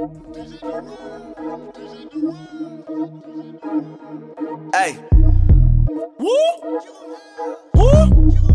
Hey. Woo! Woo!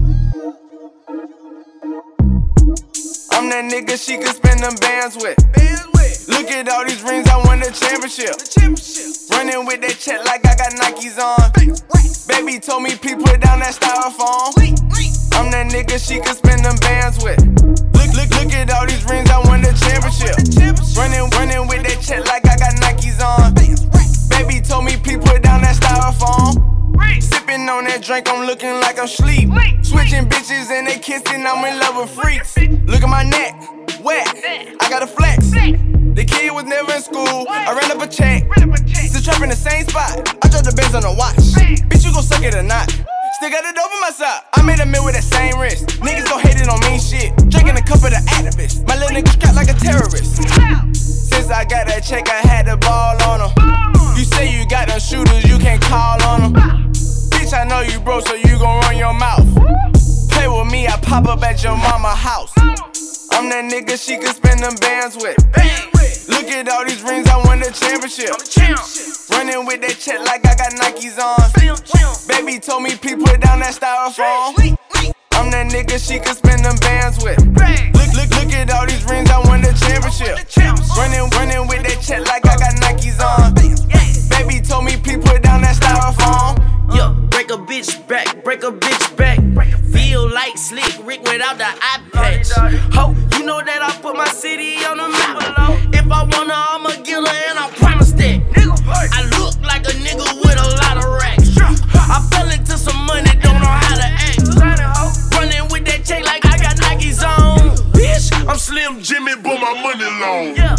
I'm that nigga she could spend them bands with. Look at all these rings, I won the championship. Running with that check like I got Nikes on. Baby told me P put down that styrofoam. I'm that nigga she could spend them bands with. Look at all these rings, I won the championship. Running with that check like I got Nikes on. Baby told me P put down that styrofoam. Sipping on that drink, I'm looking like I'm sleep. Switching bitches and they kissing, I'm in love with freaks. Look at my neck, wet, I got a flex. The kid was never in school, I ran up a check. Still trapping the same spot, I dropped the Benz on the watch. Bitch, you gon' suck it or not? Still got it over my side. I made a meal with that same wrist. Niggas gon' hate it on mean shit. Drinking a cup of the activist. My little nigga strapped like a terrorist. Since I got that check, I had the ball on him. You say you got them shooters, you can't call on them. Bitch, I know you broke, so you gon' run your mouth. Play with me, I pop up at your mama house. I'm that nigga she could spend them bands with. Look at all these rings, I won the championship. Running with that check like I got Nikes on. Baby told me P put down that styrofoam. I'm that nigga she could spend them bands with. Look at all these rings, I won the championship. Running with that check like I got Nikes on. Baby told me P put down that styrofoam. Yo, break a bitch back, break a bitch back. Feel like Slick Rick without the eye patch. Ho, you know that I put my city on the map. If I wanna, I'ma get her and I promise that. I look like a nigga with a lot of racks. I fell into some money, don't know how to act. Running with that check like I got Nikes on. Bitch, I'm Slim Jimmy, but my money long. Yeah,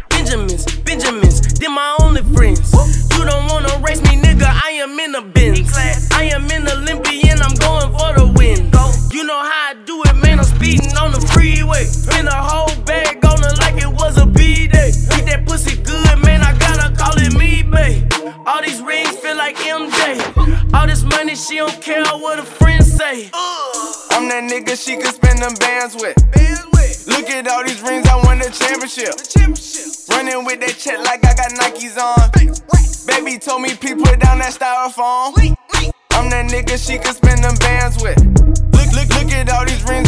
Benjamins, they're my only friends. You don't wanna race me, nigga, I am in the Benz. I am an Olympian, I'm going for the win. You know how I do it, man, I'm speeding on the freeway. Spin a whole bag on her like it was a B-day. Eat that pussy good, man, I gotta call it me, babe. All these rings feel like MJ. All this money, she don't care what her friends say. I'm that nigga she could spend them bands with. Look at all these rings, I won the championship. Running with that check like I got Nikes on. Baby told me P put down that styrofoam. I'm that nigga she could spend them bands with. Look at all these rings.